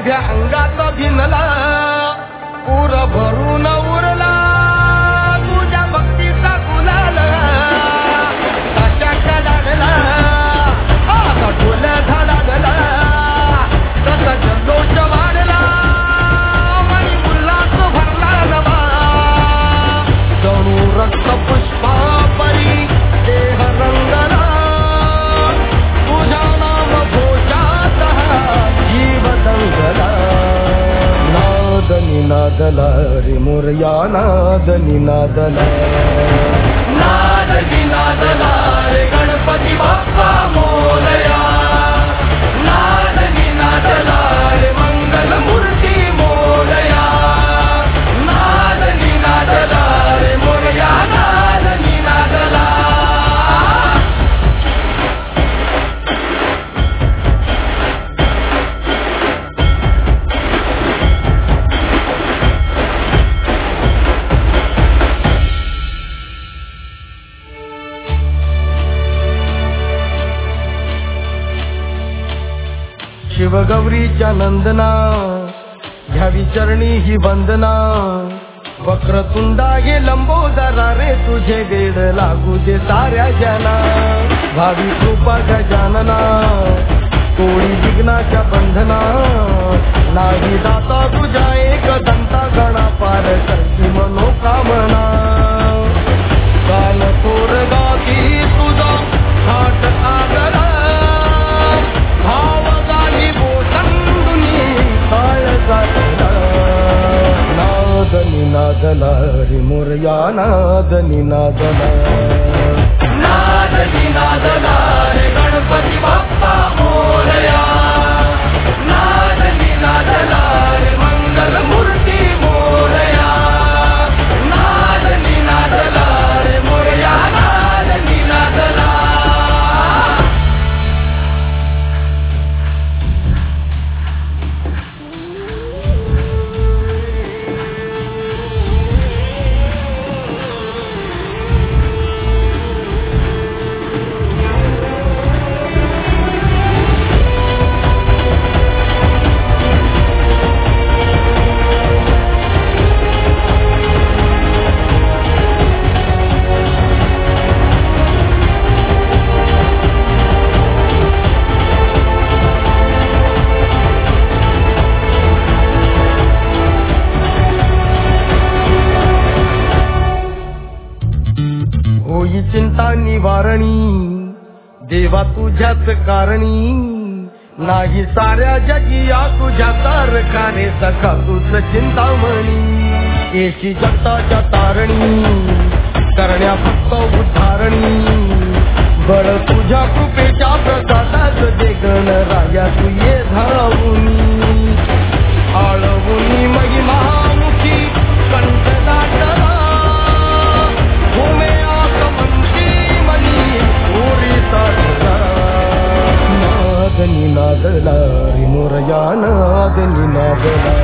उभ्या अंगात भिनला पूर भरून उरला तुझ्या भक्तीचा गुलाल कशाच्या लागला आता ढोल झाला तसा जल्लोष वाढला मनी उल्हास भरला नवा जणू रक्त पुष्पा परी देह रंगला तुझ्या नाम घोषात जीव दंगला नाद निनादला रे मोरया नाद निनादला नाद निनादला रे गणपती बाप्पा मोरया नाद निनादला रे मंगल मूर्ती मोरया नाद निनादला रे मोरया नाद निनादला शिवगौरीच्या नंदना घ्यावी चरणी ही वंदना वक्रतुंडा हे लंबोदरा रे तुझे वेड लागू दे साऱ्या जना भावी कृपा गजानना कोळी विघ्नाच्या बंधना नाही दाता तुझ्या एक दंता गणा पार करती मनोकामना काल थोर गाती तुझा थाट आगला भाव गाली बोसंडुनी काळ गाला नाद निनादला रे मोरया नाद निनादला नाद निनादला रे गणपती बाप्पा मोरया नाद निनादला रे मंगल मूर्ती मोरया नाद निनादला रे मोरया नाद निनादला चिंता निवारणी देवा तुझ्याच कारणी नाही साऱ्या जगिया तुझ्या तारकाने सखा तुझ चिंतामणी येशी जगताच्या तारणी करण्या फक्त उद्धारणी बळ तुझ्या कृपेच्या प्रसादात दे गणराया तू ये धावुनी आळवुनी महिमामुखी कंठ दाटला नाद निनादला रे मोरया नाद निनादला